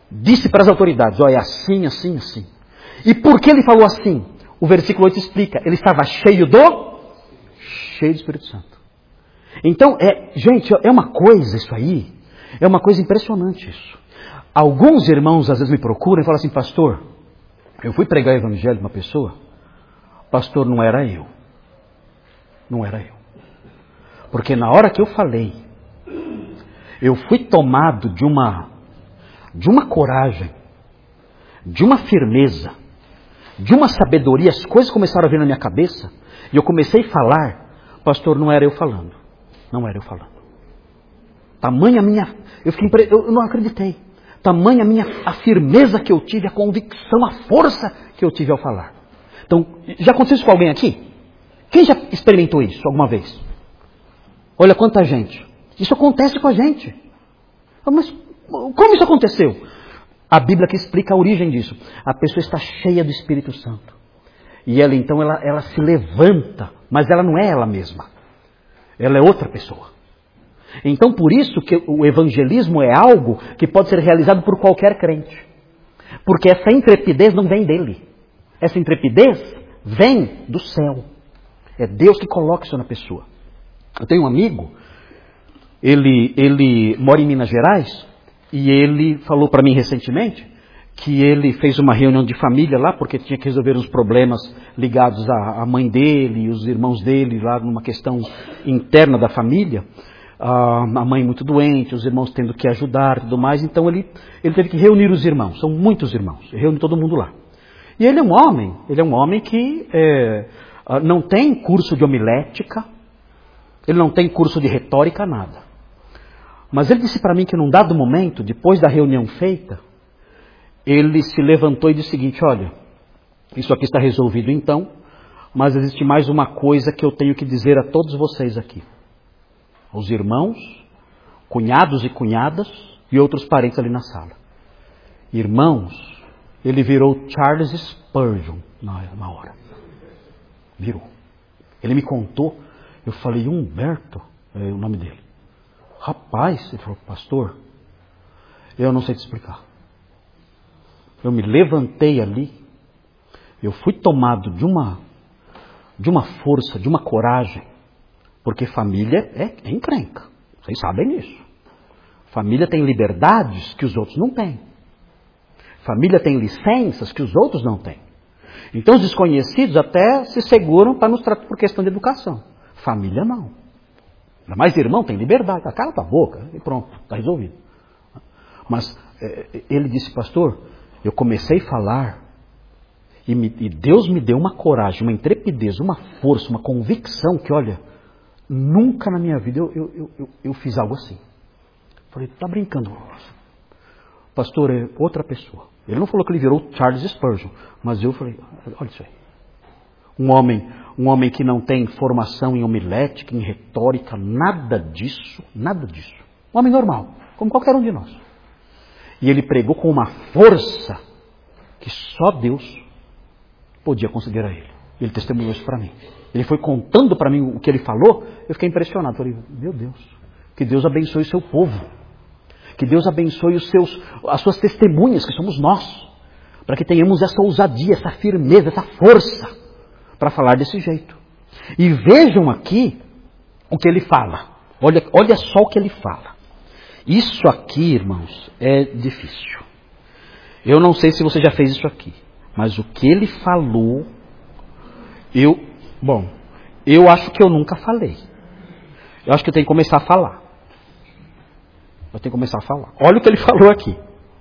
disse para as autoridades, olha, é assim, assim, assim. E por que ele falou assim? O versículo 8 explica, ele estava cheio do Espírito Santo. Então, gente, é uma coisa isso aí, é uma coisa impressionante isso. Alguns irmãos às vezes me procuram e falam assim, pastor, eu fui pregar o evangelho de uma pessoa, pastor, não era eu. Não era eu. Porque na hora que eu falei, eu fui tomado de uma coragem, de uma firmeza, de uma sabedoria, as coisas começaram a vir na minha cabeça, e eu comecei a falar, pastor, não era eu falando. Não era eu falando. Tamanha minha... Eu não acreditei. Tamanha a firmeza que eu tive, a convicção, a força que eu tive ao falar. Então, já aconteceu isso com alguém aqui? Quem já experimentou isso alguma vez? Olha quanta gente. Isso acontece com a gente. Mas como isso aconteceu? A Bíblia que explica a origem disso. A pessoa está cheia do Espírito Santo. E ela então ela se levanta, mas ela não é ela mesma. Ela é outra pessoa. Então por isso que o evangelismo é algo que pode ser realizado por qualquer crente. Porque essa intrepidez não vem dele. Essa intrepidez vem do céu. É Deus que coloca isso na pessoa. Eu tenho um amigo, ele mora em Minas Gerais, e ele falou para mim recentemente que ele fez uma reunião de família lá, porque tinha que resolver uns problemas ligados à mãe dele e os irmãos dele, lá numa questão interna da família. A mãe muito doente, os irmãos tendo que ajudar e tudo mais. Então ele teve que reunir os irmãos, são muitos irmãos, reúne todo mundo lá. E ele é um homem que não tem curso de homilética, ele não tem curso de retórica, nada. Mas ele disse para mim que num dado momento, depois da reunião feita, ele se levantou e disse o seguinte, olha, isso aqui está resolvido então, mas existe mais uma coisa que eu tenho que dizer a todos vocês aqui. Aos irmãos, cunhados e cunhadas e outros parentes ali na sala. Irmãos, ele virou Charles Spurgeon na hora. Virou. Ele me contou, eu falei, Humberto, é o nome dele. Rapaz, ele falou, pastor, eu não sei te explicar. Eu me levantei ali, eu fui tomado de uma força, de uma coragem, porque família é encrenca, vocês sabem disso. Família tem liberdades que os outros não têm. Família tem licenças que os outros não têm. Então os desconhecidos até se seguram para nos tratar por questão de educação. Família não. Mas irmão tem liberdade, a cara tá boca e pronto, está resolvido. Mas ele disse, pastor, eu comecei a falar e Deus me deu uma coragem, uma intrepidez, uma força, uma convicção que, olha, nunca na minha vida eu fiz algo assim. Falei, tá brincando? Pastor, é outra pessoa. Ele não falou que ele virou Charles Spurgeon, mas eu falei, olha isso aí. Um homem que não tem formação em homilética, em retórica, nada disso. Um homem normal, como qualquer um de nós. E ele pregou com uma força que só Deus podia conceder a ele. Ele testemunhou isso para mim. Ele foi contando para mim o que ele falou, eu fiquei impressionado. Falei, meu Deus, que Deus abençoe o seu povo. Que Deus abençoe as suas testemunhas, que somos nós. Para que tenhamos essa ousadia, essa firmeza, essa força para falar desse jeito. E vejam aqui o que ele fala. Olha só o que ele fala. Isso aqui, irmãos, é difícil. Eu não sei se você já fez isso aqui. Mas o que ele falou, eu acho que eu nunca falei. Eu acho que eu tenho que começar a falar. Olha o que ele falou aqui.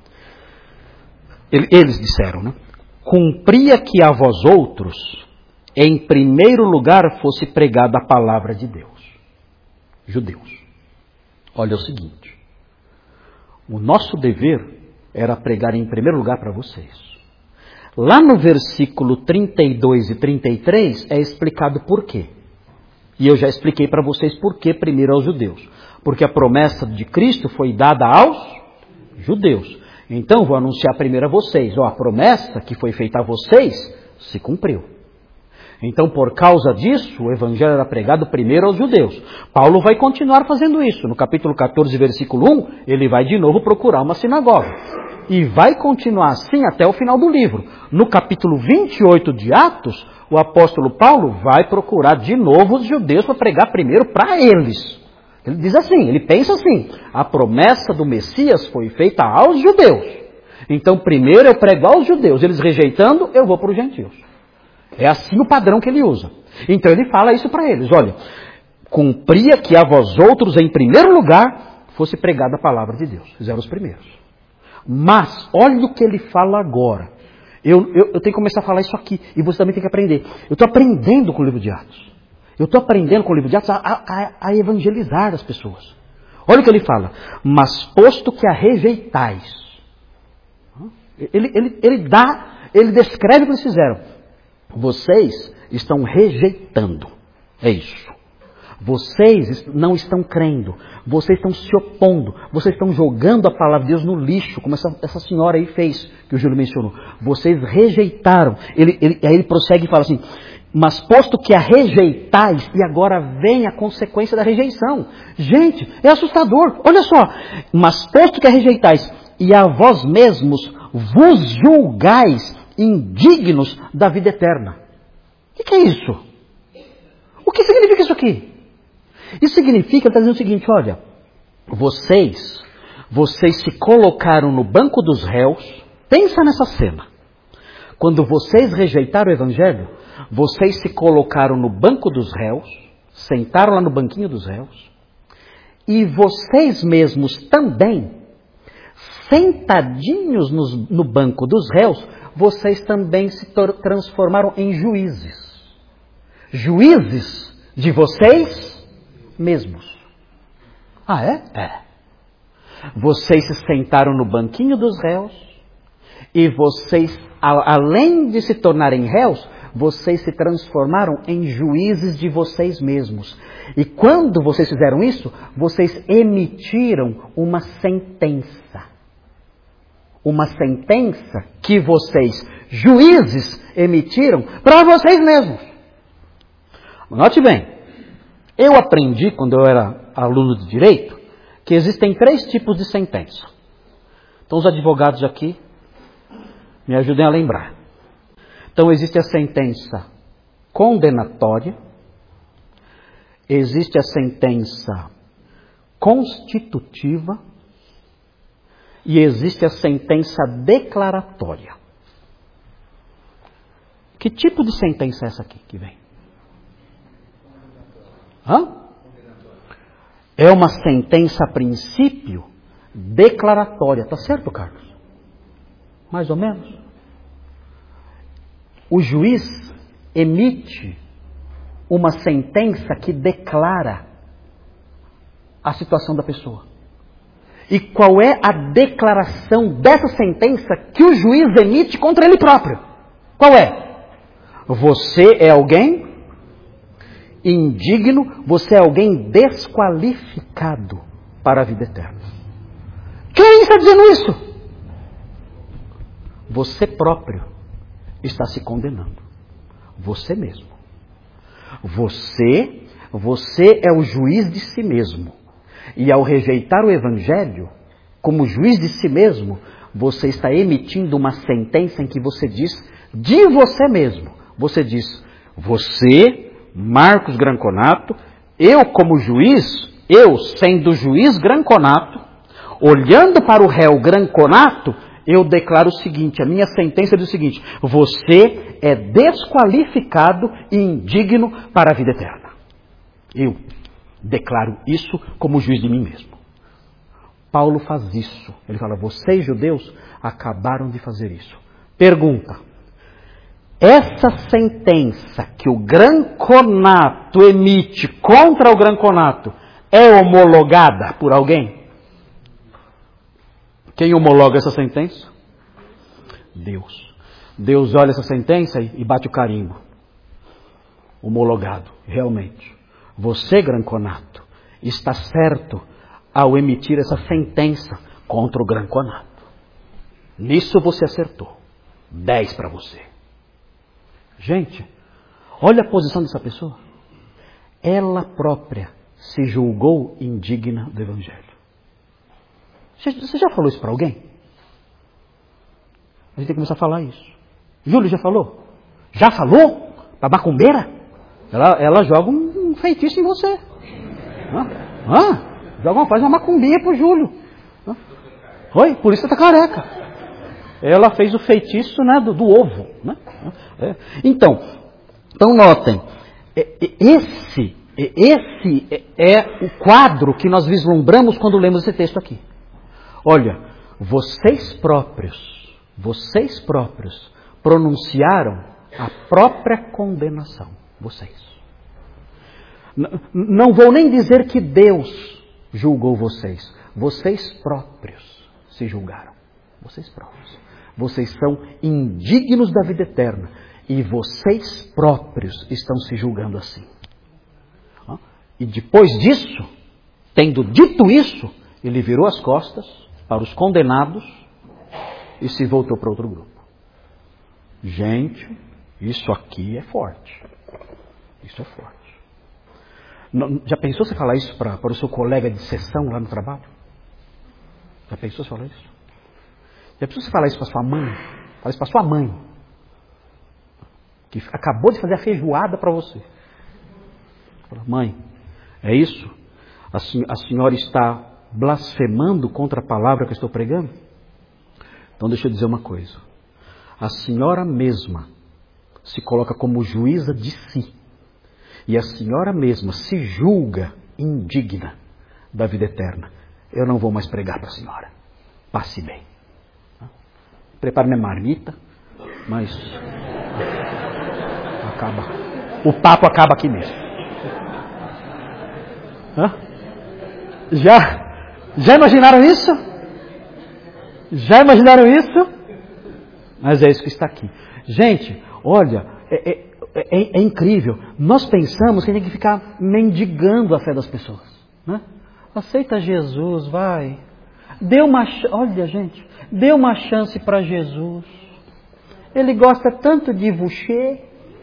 Eles disseram, né? Cumpria que a vós outros, em primeiro lugar, fosse pregada a palavra de Deus. Judeus. Olha o seguinte. O nosso dever era pregar em primeiro lugar para vocês. Lá no versículo 32 e 33 é explicado por quê. E eu já expliquei para vocês por que primeiro aos judeus. Porque a promessa de Cristo foi dada aos judeus. Então vou anunciar primeiro a vocês. A promessa que foi feita a vocês se cumpriu. Então, por causa disso, o evangelho era pregado primeiro aos judeus. Paulo vai continuar fazendo isso. No capítulo 14, versículo 1, ele vai de novo procurar uma sinagoga. E vai continuar assim até o final do livro. No capítulo 28 de Atos, o apóstolo Paulo vai procurar de novo os judeus para pregar primeiro para eles. Ele diz assim, ele pensa assim, a promessa do Messias foi feita aos judeus. Então, primeiro eu prego aos judeus, eles rejeitando, eu vou para os gentios. É assim o padrão que ele usa. Então ele fala isso para eles. Olha, cumpria que a vós outros, em primeiro lugar, fosse pregada a palavra de Deus. Eles eram os primeiros. Mas, olha o que ele fala agora. Eu tenho que começar a falar isso aqui. E você também tem que aprender. Eu estou aprendendo com o livro de Atos. Eu estou aprendendo com o livro de Atos a evangelizar as pessoas. Olha o que ele fala. Mas posto que a rejeitais. Ele descreve o que eles fizeram. Vocês estão rejeitando. É isso. Vocês não estão crendo. Vocês estão se opondo. Vocês estão jogando a palavra de Deus no lixo, como essa senhora aí fez, que o Júlio mencionou. Vocês rejeitaram. Aí ele prossegue e fala assim, mas posto que a rejeitais, e agora vem a consequência da rejeição. Gente, é assustador. Olha só. Mas posto que a rejeitais, e a vós mesmos vos julgais indignos da vida eterna. O que é isso? O que significa isso aqui? Isso significa, ele está dizendo o seguinte, olha, vocês se colocaram no banco dos réus, pensa nessa cena. Quando vocês rejeitaram o evangelho, vocês se colocaram no banco dos réus, sentaram lá no banquinho dos réus, e vocês mesmos também, sentadinhos no banco dos réus, vocês também se transformaram em juízes. Juízes de vocês mesmos. Ah, é? É. Vocês se sentaram no banquinho dos réus e vocês, além de se tornarem réus, vocês se transformaram em juízes de vocês mesmos. E quando vocês fizeram isso, vocês emitiram uma sentença. Uma sentença que vocês, juízes, emitiram para vocês mesmos. Note bem, eu aprendi quando eu era aluno de direito que existem 3 tipos de sentença. Então os advogados aqui me ajudem a lembrar. Então existe a sentença condenatória, existe a sentença constitutiva e existe a sentença declaratória. Que tipo de sentença é essa aqui que vem? É uma sentença a princípio declaratória. Tá certo, Carlos? Mais ou menos. O juiz emite uma sentença que declara a situação da pessoa. E qual é a declaração dessa sentença que o juiz emite contra ele próprio? Qual é? Você é alguém indigno, você é alguém desqualificado para a vida eterna. Quem está dizendo isso? Você próprio está se condenando. Você mesmo. Você é o juiz de si mesmo. E ao rejeitar o evangelho, como juiz de si mesmo, você está emitindo uma sentença em que você diz de você mesmo. Você diz, você, Marcos Granconato, eu como juiz, eu sendo juiz Granconato, olhando para o réu Granconato, eu declaro o seguinte, a minha sentença diz o seguinte, você é desqualificado e indigno para a vida eterna. Eu declaro isso como juiz de mim mesmo. Paulo faz isso. Ele fala, vocês judeus acabaram de fazer isso. Pergunta, essa sentença que o Granconato emite contra o Granconato é homologada por alguém? Quem homologa essa sentença? Deus. Deus olha essa sentença e bate o carimbo. Homologado, realmente. Você, Granconato, está certo ao emitir essa sentença contra o Granconato. Nisso você acertou. 10 para você. Gente, Olha a posição dessa pessoa. Ela própria se julgou indigna do Evangelho. Você já falou isso para alguém? A gente tem que começar a falar isso. Júlio já falou? Já falou? Para macumbeira? Ela joga um feitiço em você. Faz uma macumbinha pro Júlio. Oi? Por isso você está careca. Ela fez o feitiço, né, do ovo. Né? Então notem, esse é o quadro que nós vislumbramos quando lemos esse texto aqui. Olha, vocês próprios pronunciaram a própria condenação. Vocês. Não vou nem dizer que Deus julgou vocês. Vocês próprios se julgaram. Vocês próprios. Vocês são indignos da vida eterna. E vocês próprios estão se julgando assim. E depois disso, tendo dito isso, ele virou as costas para os condenados e se voltou para outro grupo. Gente, isso aqui é forte. Isso é forte. Já pensou você falar isso para o seu colega de sessão lá no trabalho? Já pensou você falar isso? Já pensou você falar isso para sua mãe? Fala isso para sua mãe, que acabou de fazer a feijoada para você. Fala, mãe, é isso? A senhora está blasfemando contra a palavra que eu estou pregando? Então deixa eu dizer uma coisa. A senhora mesma se coloca como juíza de si. E a senhora mesma se julga indigna da vida eterna. Eu não vou mais pregar para a senhora. Passe bem. Prepare minha marmita, mas o papo acaba aqui mesmo. Já imaginaram isso? Já imaginaram isso? Mas é isso que está aqui. Gente, olha, é incrível. Nós pensamos que tem que ficar mendigando a fé das pessoas. Né? Aceita Jesus, vai. Olha, gente, dê uma chance para Jesus. Ele gosta tanto de você.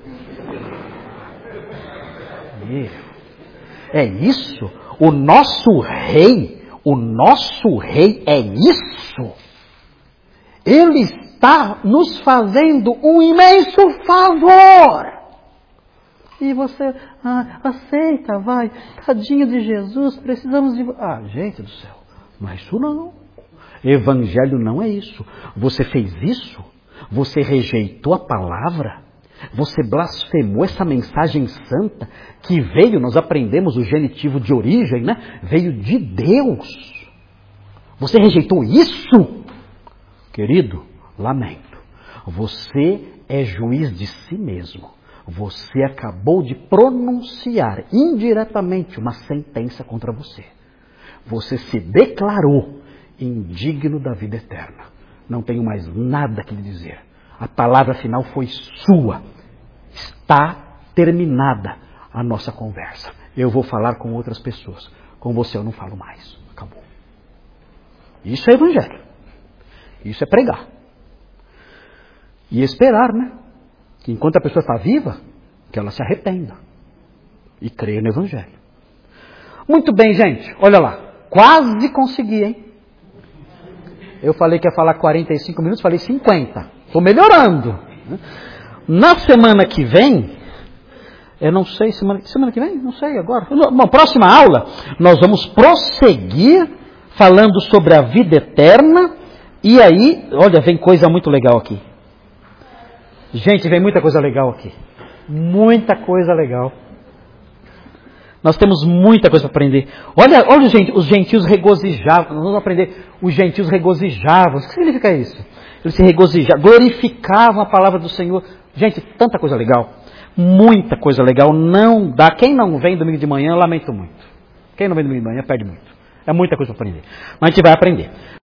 É isso? O nosso rei é isso. Ele está nos fazendo um imenso favor. E você, aceita, vai. Tadinho de Jesus, precisamos de... gente do céu, não é isso não. Evangelho não é isso. Você fez isso? Você rejeitou a palavra? Você blasfemou essa mensagem santa que veio, nós aprendemos o genitivo de origem, né? Veio de Deus. Você rejeitou isso? Querido, lamento. Você é juiz de si mesmo. Você acabou de pronunciar indiretamente uma sentença contra você. Você se declarou indigno da vida eterna. Não tenho mais nada que lhe dizer. A palavra final foi sua. Está terminada a nossa conversa. Eu vou falar com outras pessoas. Com você eu não falo mais. Acabou. Isso é evangelho. Isso é pregar. E esperar, né? Que enquanto a pessoa está viva, que ela se arrependa. E creia no evangelho. Muito bem, gente. Olha lá. Quase consegui, hein? Eu falei que ia falar 45 minutos, falei 50. Estou melhorando. Na semana que vem, eu não sei, semana que vem? Não sei agora. Bom, próxima aula, nós vamos prosseguir falando sobre a vida eterna. E aí, olha, vem coisa muito legal aqui. Gente, vem muita coisa legal aqui. Muita coisa legal. Nós temos muita coisa para aprender. Olha, gente, os gentios regozijavam. Nós vamos aprender. Os gentios regozijavam. O que significa isso? Eles se regozijavam, glorificavam a palavra do Senhor. Gente, tanta coisa legal. Muita coisa legal. Não dá. Quem não vem domingo de manhã, lamento muito. Quem não vem domingo de manhã, perde muito. É muita coisa para aprender. Mas a gente vai aprender.